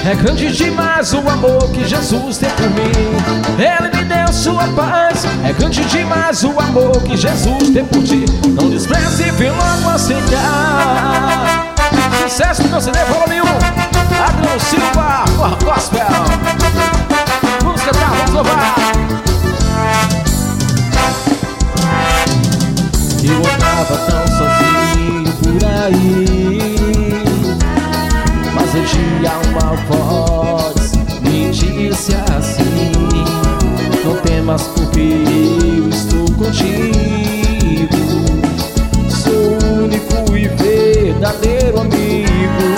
É grande demais o amor que Jesus tem por mim. Ele me deu sua paz. É grande demais o amor que Jesus tem por ti. Não despreze e vem logo aceitar. Sucesso do meu CD, volume 1. Adriano Silva, Forró Gospel. Vamos cantar, vamos louvar. Eu andava tão sozinho por aí, mas um dia uma voz me disse assim: não temas porque eu estou contigo. Sou o único e verdadeiro amigo.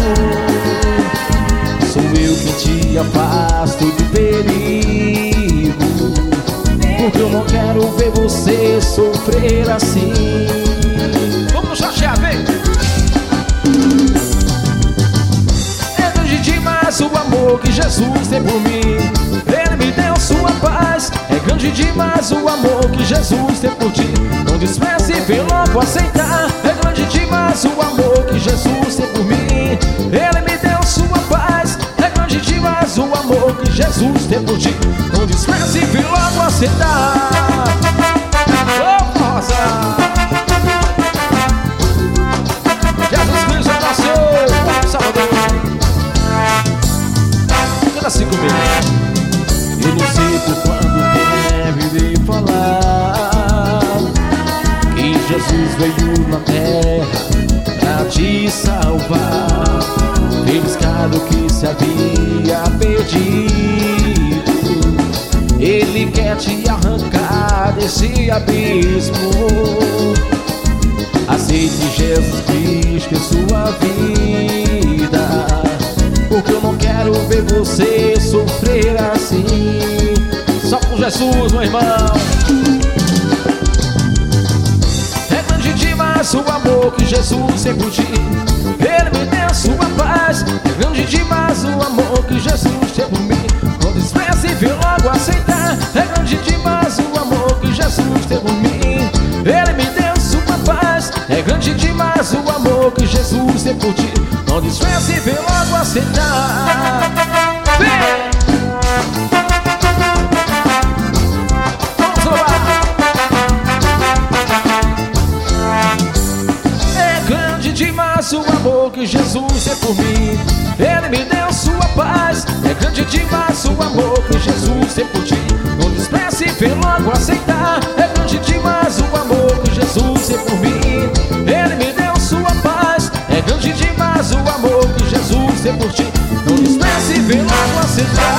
Sou eu que te afasto de perigo, porque eu não quero ver você sofrer assim. Vamos chatear, vem! É grande demais o amor que Jesus tem por mim. Ele me deu sua paz. É grande demais o amor que Jesus tem por ti. Não despreze e vem logo aceitar. É grande demais o amor que Jesus tem por mim. Ele me deu sua paz. É grande demais o amor que Jesus tem por ti. Não despreze e vem logo aceitar. Oh, Rosa! Jesus Cristo é nosso Salvador. Canta assim comigo. Eu não sei por quando deve falar que Jesus veio na terra pra te salvar. Fez caro que se havia perdido. Ele quer te arrancar desse abismo. Aceite Jesus Cristo em sua vida, porque eu não quero ver você sofrer assim. Só com Jesus, meu irmão. É grande demais o amor que Jesus tem por ti. Ele me deu sua paz. É grande demais o amor que Jesus tem por mim. Não despreze e vem logo aceitar. É grande demais o amor que Jesus tem por mim. Ele me deu sua paz. É grande demais o amor que Jesus tem por ti. Não despreze e vem logo aceitar. Vem! Vamos louvar! É grande demais o amor que Jesus tem por mim. Ele me deu sua paz. É grande demais o amor que Jesus tem por ti. Não despreze e vem logo aceitar. É grande demais o amor que Jesus tem por mim. Ele me deu sua paz. É grande demais o amor que Jesus tem por ti. Não despreze e vem logo aceitar.